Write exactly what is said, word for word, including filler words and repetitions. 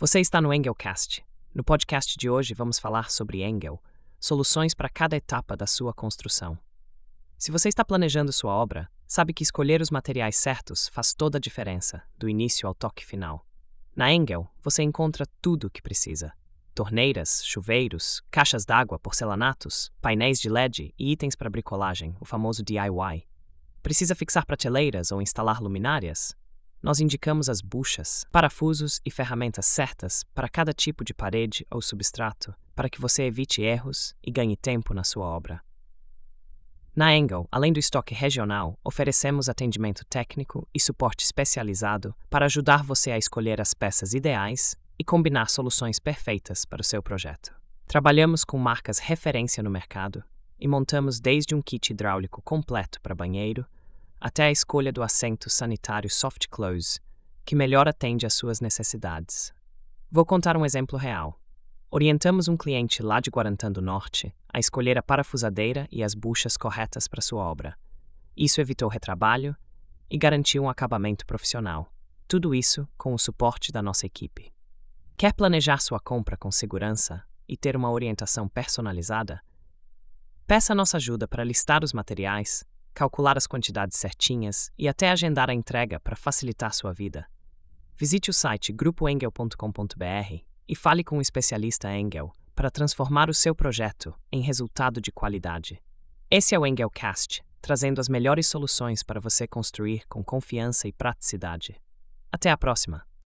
Você está no Engelcast. No podcast de hoje vamos falar sobre Engel, soluções para cada etapa da sua construção. Se você está planejando sua obra, sabe que escolher os materiais certos faz toda a diferença, do início ao toque final. Na Engel, você encontra tudo o que precisa. Torneiras, chuveiros, caixas d'água, porcelanatos, painéis de L E D e itens para bricolagem, o famoso D I Y. Precisa fixar prateleiras ou instalar luminárias? Nós indicamos as buchas, parafusos e ferramentas certas para cada tipo de parede ou substrato, para que você evite erros e ganhe tempo na sua obra. Na Engel, além do estoque regional, oferecemos atendimento técnico e suporte especializado para ajudar você a escolher as peças ideais e combinar soluções perfeitas para o seu projeto. Trabalhamos com marcas referência no mercado e montamos desde um kit hidráulico completo para banheiro até a escolha do assento sanitário Soft Close, que melhor atende às suas necessidades. Vou contar um exemplo real. Orientamos um cliente lá de Guarantã do Norte a escolher a parafusadeira e as buchas corretas para sua obra. Isso evitou retrabalho e garantiu um acabamento profissional. Tudo isso com o suporte da nossa equipe. Quer planejar sua compra com segurança e ter uma orientação personalizada? Peça nossa ajuda para listar os materiais, calcular as quantidades certinhas e até agendar a entrega para facilitar sua vida. Visite o site grupo engel ponto com ponto b r e fale com um especialista Engel para transformar o seu projeto em resultado de qualidade. Esse é o Engelcast, trazendo as melhores soluções para você construir com confiança e praticidade. Até a próxima!